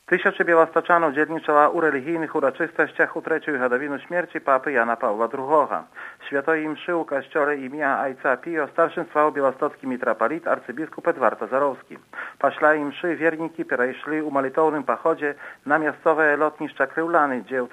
Tysiące białostoczan udzielniczyła u religijnych uroczystościach u trzeciej hodowiny śmierci papy Jana Pawła II. Świętej mszy u kościele imienia Ojca Pio starszynstwał białostocki mitropolit arcybiskup Edward Tazarowski. Pośle mszy wierniki przeszli u molitownym pochodzie na miejscowe lotniska Kryłlany, gdzie w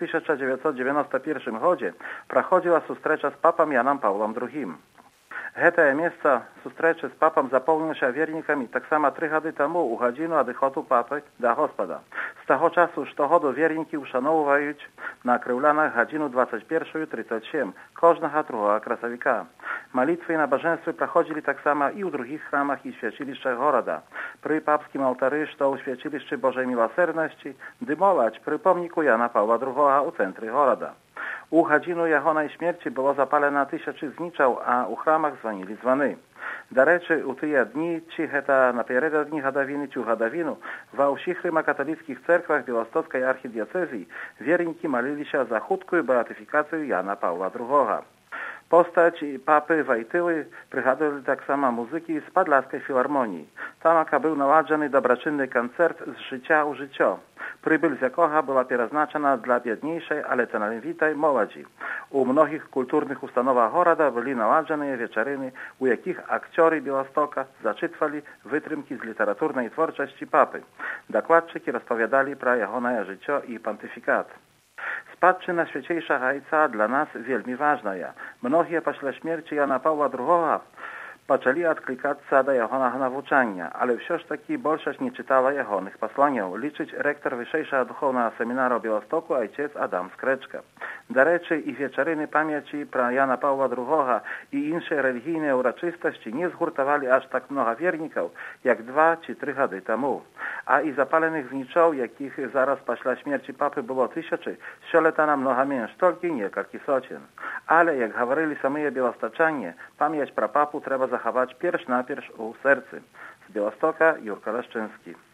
1991 chodzie prochodziła sustrecza z papą Janem Pawłem II. Hete miejsca sustreczy z papą zapełnił się wiernikami tak samo 3 lata temu u godzinu odchodu papy do Gospoda. Z tego czasu sztochodu wierniki uszanowują na Kryłlanach godzinu 21:37 każdego 2 krasowika. Malitwy i nabożeństwa prochodzili tak samo i u drugich chramach i świeciliszczach Goroda. Przy papskim altaryszczu u świeciliszczy Bożej Miłosierności dymować przy pomniku Jana Pawła II u centrum Goroda. U godzinu jego śmierci było zapalone 1000 zniczał, a u chramach dzwonili dzwony. Do reczy u tyje dni, ci heta naпередодні годовiny ciu годовину, w wszystkich rzymokatolickich cerkwach białostockiej archidiecezji wierniki malili się za chutką beatyfikację Jana Pawła II. Postać papy Wojtyły przychodzili tak samo muzyki z Podlaskiej Filharmonii. Tam był naładziony dobroczynny koncert z życia u życia. Przybyl z jakoha była przeznaczona dla biedniejszej, ale talentowitej młodzi. U mnogich kulturnych ustanowach Goroda byli naładzione wieczoryny, u jakich aktorzy Białostoka zaczytwali wytrymki z literaturnej twórczości papy. Dokładczyki rozpowiadali pro jego życie i pontyfikat. Spadczyna Świętejszego Ojca dla nas wielmi ważna. Mnogie pośle śmierci Jana Pawła II zaczęli odklikać się do jego nauczania, ale wciąż taki większość nie czytała jego posłaniów, liczyć rektor Wyższego Duchownego Seminaru Białostoku ojciec Adam Skreczka. Do reczy i wieczoryny pamięci pro Jana Pawła II i inne religijne uroczystości nie zhurtowali aż tak mnogo wierników, jak 2 czy 3 lata temu. A i zapalonych zniczał, jakich zaraz pośle śmierci papy było 1000, sioletana mnogo mniejsze, tylko kilka socien. Ale, jak mówili sami białostoczanie, pamięć pro papu trzeba zachować pierś u sercy. Z Białostoka Jurko Leszczyński.